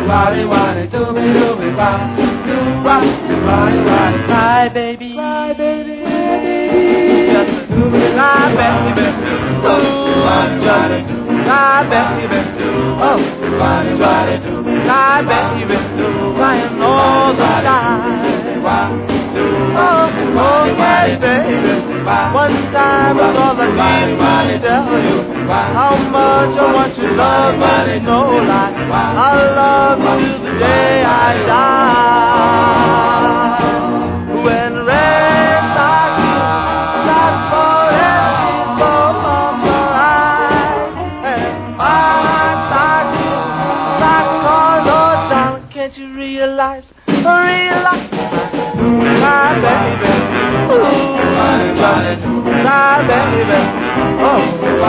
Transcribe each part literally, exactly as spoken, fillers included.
Waddy, waddy, dooby, dooby, wop. Waddy, waddy, cry, baby. Cry, baby. Just a dooby, cry, baby. Ooh, waddy, cry, baby. Oh, waddy, waddy, cry, baby. Crying all the time. Oh, oh, yeah, baby. One time is all I need to tell you how much I want you, love me, no lie. I'll love you till the day I die. When rain like you starts falling, so from your eyes, and eyes like you start calling, oh, darling, can't you realize, realize? My baby, ooh, my baby, oh,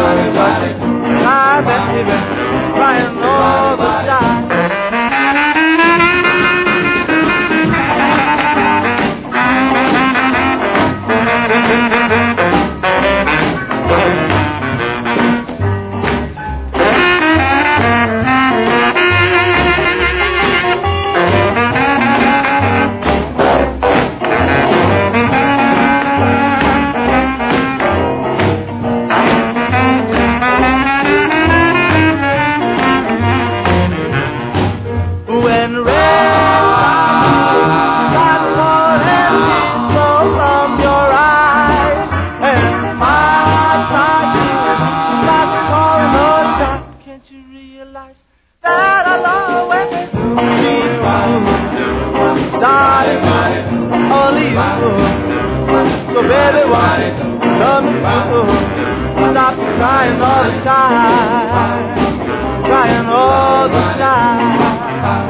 my baby, crying all the time. So baby, why love me so? Stop crying all the time, crying all the time.